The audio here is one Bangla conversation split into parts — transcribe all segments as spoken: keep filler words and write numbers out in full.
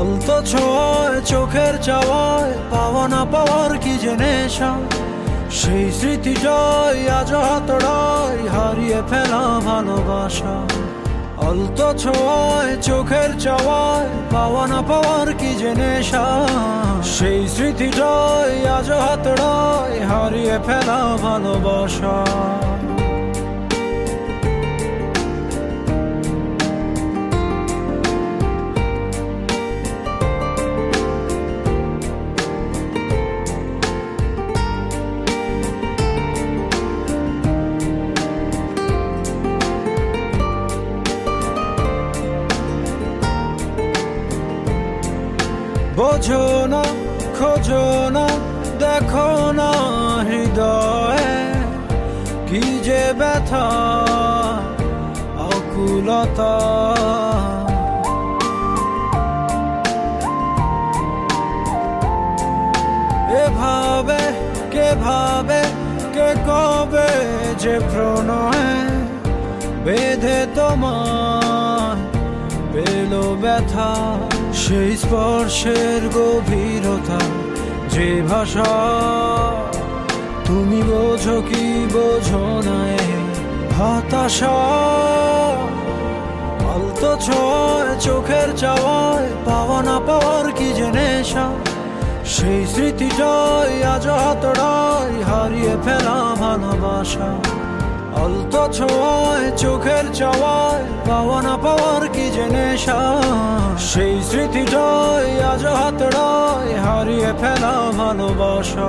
আলতো ছোঁয়ায় চোখের চাওয়ায় পাওয়া না পাওয়ার কি যে নেশা, সেই স্মৃতিটাই আজ হাতড়ায় হারিয়ে ফেলা ভালোবাসা। আলতো ছোঁয়ায় চোখের চাওয়ায় পাওয়া না পাওয়ার কি যে নেশা, সেই স্মৃতিটাই আজ হাতড়ায় হারিয়ে ফেলা ভালোবাসা। বোঝো না, খোঁজো না, দেখো না হৃদয়ে কি যে ব্যথা আকুলতা। এভাবে কে ভাবে কে কবে যে প্রণয়ে বেঁধে তোমায় পেল ব্যথা, সেই স্পর্শের গভীরতা যে ভাষা তুমি বোঝো কি বোঝো না হতাশা। আলতো ছোঁয়ায় চোখের চাওয়ায় পাওয়া না পাওয়ার কি যে নেশা, সেই স্মৃতিটাই আজ হাতড়ায় হারিয়ে ফেলা ভালোবাসা। আলতো ছোঁয়ায় চোখের চাওয়ায় পাওয়া না পাওয়ার কি যে নেশা, সেই স্মৃতিটাই আজ হাতড়ায় হারিয়ে ফেলা ভালোবাসা।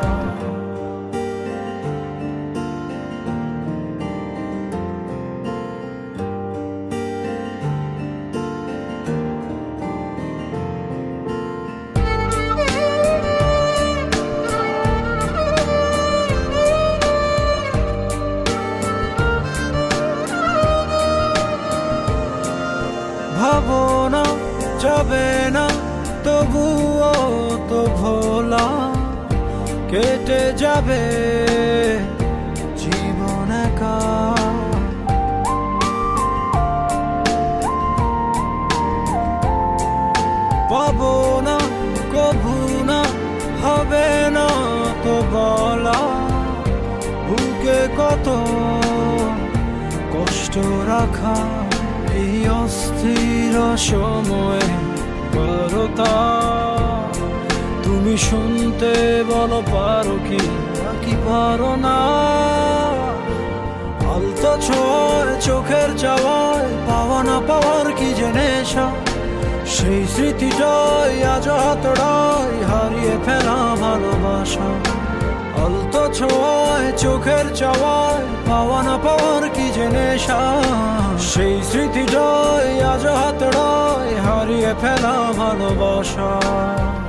ভাবো না যাবে না তবুও তো ভোলা, কেটে যাবে জীবন একা। পাবো না কভু না হবে না তো বলা, বুকে কত কষ্ট রাখা এই অস্থির সময়ে বারতা। তুমি শুনতে বলো পারো কি নাকি পারো না, আলতো ছোঁয়ায় চোখের চাওয়ায় পাওয়া না পাওয়ার কি যে নেশা, সেই স্মৃতিটাই আজ হাতড়ায় হারিয়ে ফেলা ভালোবাসা। আলতো ছোঁয়ায় চোখের চাওয়ায় পাওয়া না পাওয়ার কি যে নেশা, সেই স্মৃতিটাই আজ হাতড়ায় হারিয়ে ফেলা ভালোবাসা।